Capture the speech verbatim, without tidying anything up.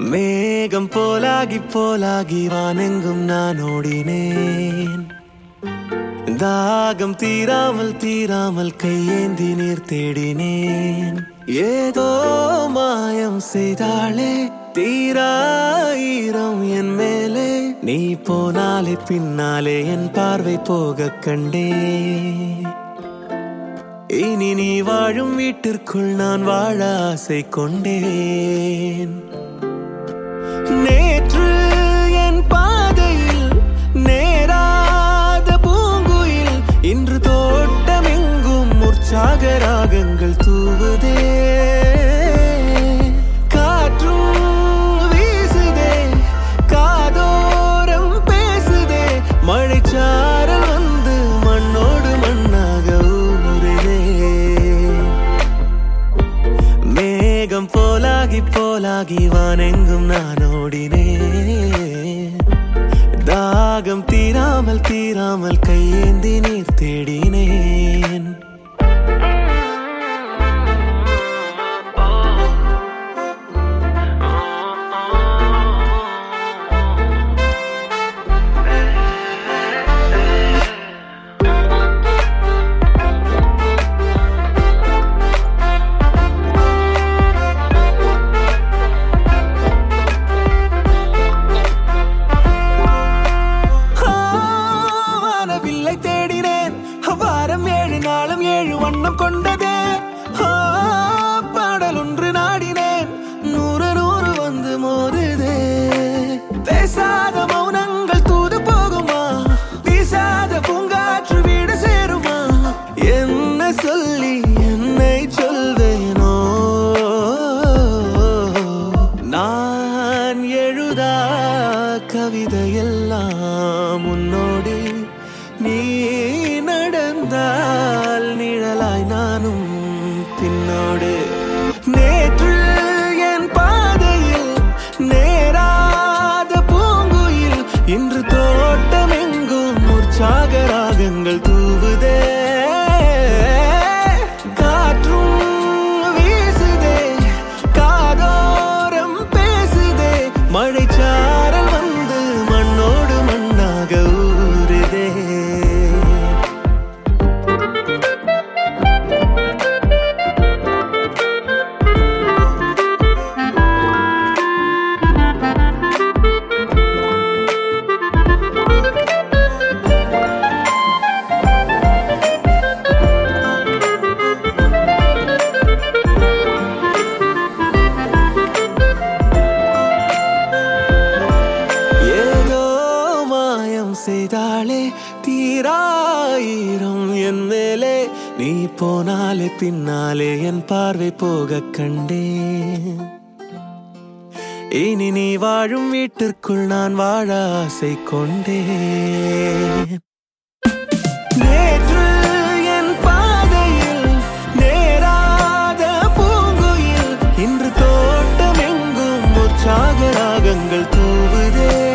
மேகம் போலாகி போலாகி வானெங்கும் நான் ஓடினேன். தாகம் தீராமல் தீராமல் கையேந்தி நீர் தேடினேன். ஏதோ மாயம் செய்தாளே தீராயிரம் என் மேலே. நீ போனாலே பின்னாலே என் பார்வை போக கண்டே. இனி நீ வாழும் வீட்டிற்குள் நான் வாழ ஆசை கொண்டேன். நேற்று என் பாதையில் நேராத பூங்குயில் இன்று தோட்டமெங்கும் உற்சாக ராகங்கள் தூவுதே. காற்றும் வீசுதே காதோரம் பேசுதே. மழைச்சாரல் வந்து மண்ணோடு மண்ணாக ஊறுதே. மேகம் போலாகி போலாகி வானெங்கும் நான் ஓடினேன். தாகம் தீராமல் தீராமல் கையேந்தி நீர் தேடினேன். வண்ணம் கொண்டதே பாடல் ஒன்று நாடினேன். நூறு நூறு வந்து மோதுதே. பேசாத மௌனங்கள் தூது போகுமா? வீசாத பூங்காற்று வீடு சேருமா? என்ன சொல்லி என்னை சொல்வேனோ? நான் எழுதா கவிதையெல்லாம் உன்னோடு நீ நடந்தால் நிழலாய் நானும் பின்னோடு. நேற்று என் பாதையில் நேராத பூங்குயில் இன்று தோட்டமெங்கும் உற்சாக ராகங்கள் தூவுதே. காற்றும் வீசுதே காதோரம் பேசுதே. மழைச்சாரல் வந்து மண்ணோடு மண்ணாக ஊறுதே. செய்தாளே தீராயிரம் என் மேலே. நீ போனாலே பின்னாலே என் பார்வை போக கண்டேன். இனி நீ வாழும் வீட்டிற்குள் நான் வாழ ஆசை கொண்டேன். நேற்று என் பாதையில் நேராத பூங்குயில் இன்று தோட்டமெங்கும் உற்சாக ராகங்கள் தூவுதே.